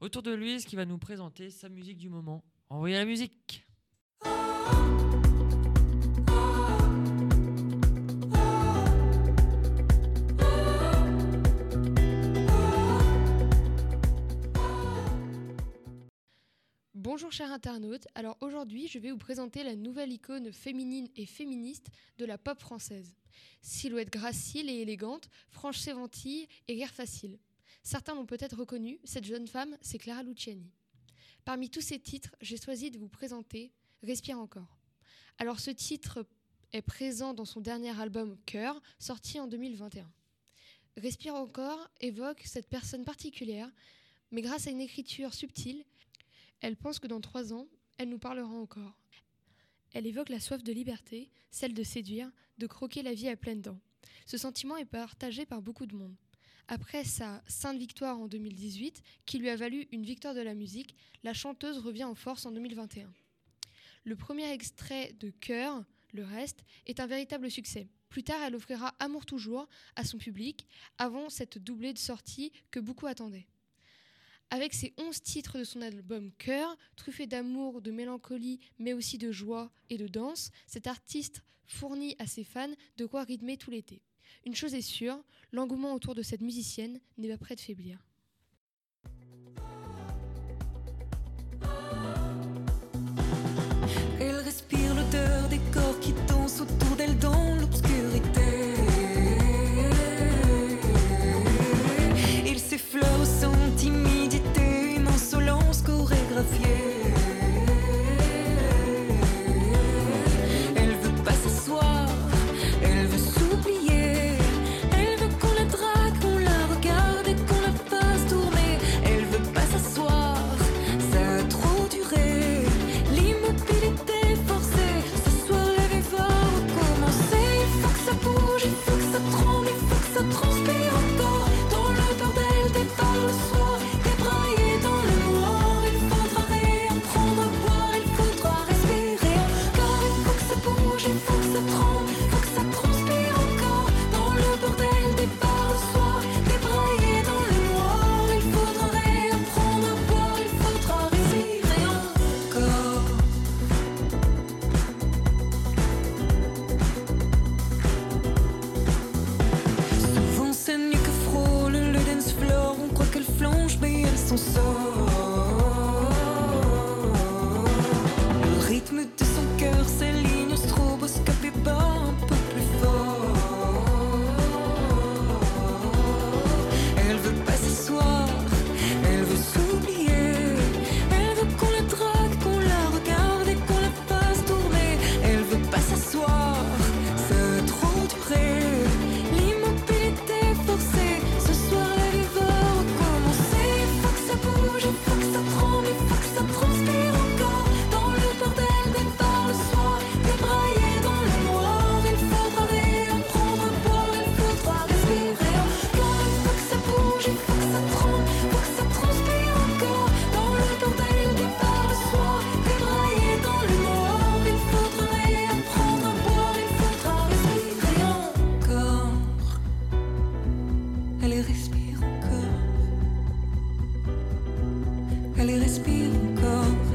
autour de Louise qui va nous présenter sa musique du moment. Envoyez la musique. Bonjour chers internautes, alors aujourd'hui je vais vous présenter la nouvelle icône féminine et féministe de la pop française. Silhouette gracile et élégante, franche séventille et rire facile. Certains l'ont peut-être reconnue, cette jeune femme c'est Clara Luciani. Parmi tous ces titres, j'ai choisi de vous présenter Respire encore. Alors ce titre est présent dans son dernier album Cœur, sorti en 2021. Respire encore évoque cette personne particulière, mais grâce à une écriture subtile, elle pense que dans 3 ans, elle nous parlera encore. Elle évoque la soif de liberté, celle de séduire, de croquer la vie à pleines dents. Ce sentiment est partagé par beaucoup de monde. Après sa Sainte Victoire en 2018, qui lui a valu une victoire de la musique, la chanteuse revient en force en 2021. Le premier extrait de Cœur, Le Reste, est un véritable succès. Plus tard, elle offrira Amour toujours à son public, avant cette doublée de sortie que beaucoup attendaient. Avec ses 11 titres de son album Cœur, truffé d'amour, de mélancolie, mais aussi de joie et de danse, cet artiste fournit à ses fans de quoi rythmer tout l'été. Une chose est sûre, l'engouement autour de cette musicienne n'est pas près de faiblir. Elle respire l'odeur des corps qui dansent autour d'elle dans l'obscurité. Il s'effleure sans timidité, une insolence chorégraphiée. Elle veut pas s'asseoir, elle veut s'oublier. Elle veut qu'on la drague, qu'on la regarde et qu'on la fasse tourner. Elle veut pas s'asseoir, ça a trop duré. L'immobilité forcée, ce soir elle va recommencer. Il faut que ça bouge, il faut que ça tremble, il faut que ça transpire encore. Dans le bordel des bars le soir, débraillé dans le noir. Il faudra rien prendre à boire, il faudra respirer encore. Il faut que ça bouge, il faut que ça tremble, il faut que ça transpire encore. Dans le bordel des bars le soir, débraillé dans le noir. Il faudra rien prendre à boire, il faudra respirer encore. Souvent c'est nu que frôle le dance floor. On croit qu'elle flanche mais elle s'en sort. Le rythme de son cœur s'aligne au stroboscope et bat un peu plus fort. Elle veut pas s'asseoir, elle veut s'oublier. Elle veut qu'on la drague, qu'on la regarde et qu'on la fasse tourner. Elle veut pas s'asseoir, ça a trop duré. L'immobilité forcée, ce soir la vie va recommencer. Il faut que ça bouge, il faut que ça tremble, il faut que ça transpire encore. Dans le bordel des bars le soir, débraillé dans le noir. Il faudra rien prendre à boire, il faudra respirer encore. Il faut que ça bouge, il faut que ça tremble, il faut que ça transpire encore. Dans le bordel des bars le soir, débraillé dans le noir. Il faudra rien prendre à boire, il faudra respirer encore. Allez, respire encore. Allez, respire encore.